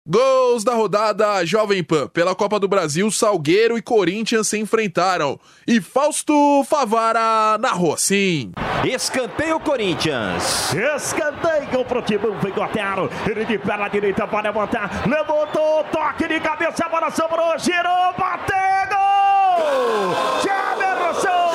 Gols da rodada Jovem Pan. Pela Copa do Brasil, Salgueiro e Corinthians se enfrentaram. E Fausto Favara narrou assim. Escanteio Corinthians. Escanteio pro Timão, vem Gotero. Ele de perna direita para levantar. Levantou, toque de cabeça, a bola sobrou, girou, bateu, gol! Jamerson!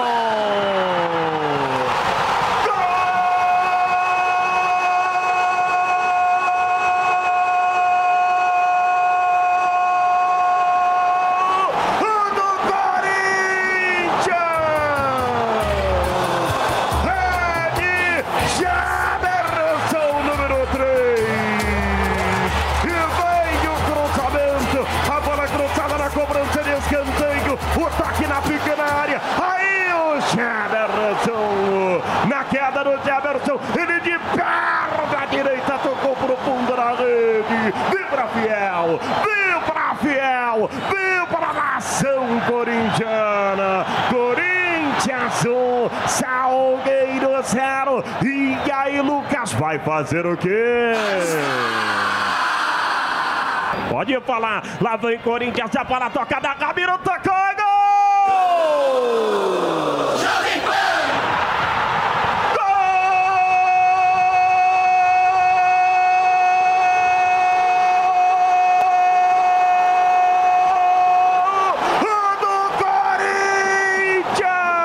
O toque na pequena área, aí o Jamerson, na queda do Jamerson, ele de perna direita tocou pro fundo da rede, vibra fiel, vibra a nação corintiana, Corinthians 1, Salgueiro 0, e aí Lucas vai fazer o quê? Pode falar, lá vem Corinthians, é para a tocada, Ramiro tocou, gol! Jovem Pan! Gol do Corinthians!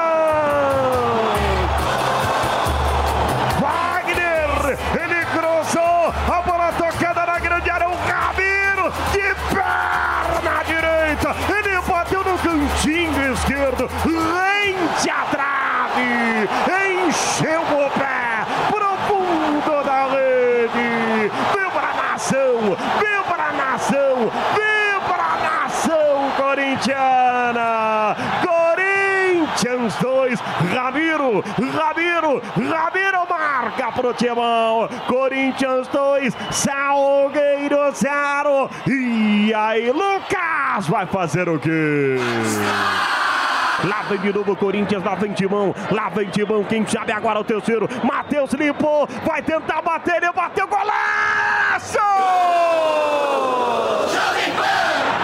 Wagner, ele cruzou, a bola tocada na grande área, o Ramiro de perna direita, ele bateu no cantinho esquerdo, rente a trave, encheu o pé, profundo da rede, vibra a nação corintiana, Corinthians 2, Ramiro marca pro Timão, Corinthians 2, Salgueiro 0, e aí Lucas vai fazer o quê? Lá vem de novo Corinthians, lá vem Timão, quem sabe agora o terceiro, Matheus limpou, vai tentar bater, ele bateu, golaço! Jovem Pan!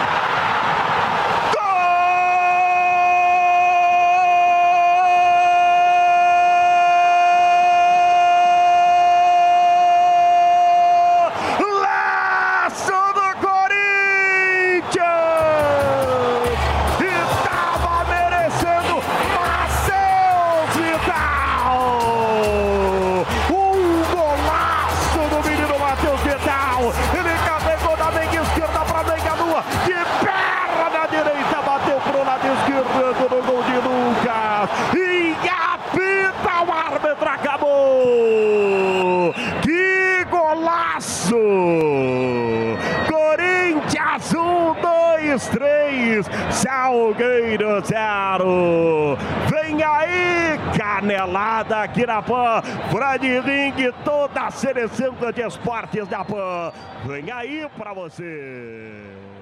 Ele carregou da meia esquerda para a meia lua, de perna direita, bateu pro lado esquerdo no gol de Lucas, e apita, o árbitro acabou, que golaço! Corinthians 1, 2, 3, Salgueiro 0, vem aí, canelada aqui na Pan, Fred Ring, toda a seleção de esportes da Pan, vem aí pra você.